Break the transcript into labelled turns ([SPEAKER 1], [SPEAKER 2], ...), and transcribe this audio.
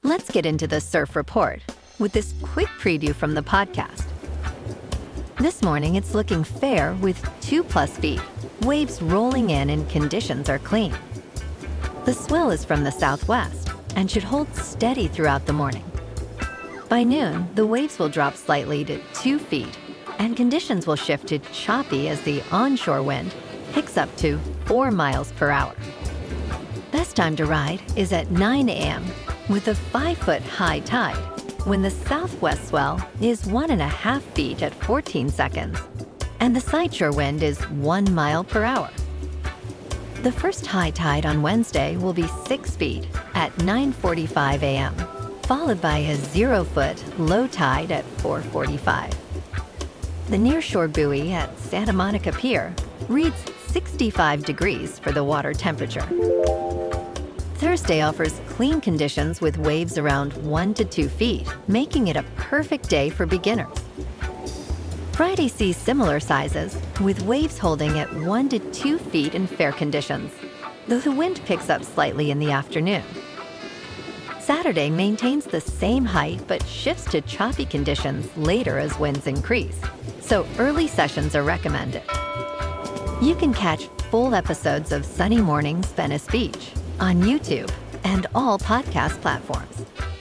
[SPEAKER 1] Let's get into the surf report with this quick preview from the podcast. This morning, it's looking fair with 2+ feet, waves rolling in and conditions are clean. The swell is from the southwest and should hold steady throughout the morning. By noon, the waves will drop slightly to 2 feet and conditions will shift to choppy as the onshore wind picks up to 4 miles per hour. Best time to ride is at 9 a.m. with a 5-foot high tide, when the southwest swell is 1.5 feet at 14 seconds, and the sideshore wind is 1 mile per hour. The first high tide on Wednesday will be 6 feet at 9:45 a.m., followed by a 0-foot low tide at 4:45. The nearshore buoy at Santa Monica Pier reads 65 degrees for the water temperature. Thursday offers clean conditions with waves around 1 to 2 feet, making it a perfect day for beginners. Friday sees similar sizes, with waves holding at 1 to 2 feet in fair conditions, though the wind picks up slightly in the afternoon. Saturday maintains the same height but shifts to choppy conditions later as winds increase, so early sessions are recommended. You can catch full episodes of Sunny Mornings Venice Beach on YouTube and all podcast platforms.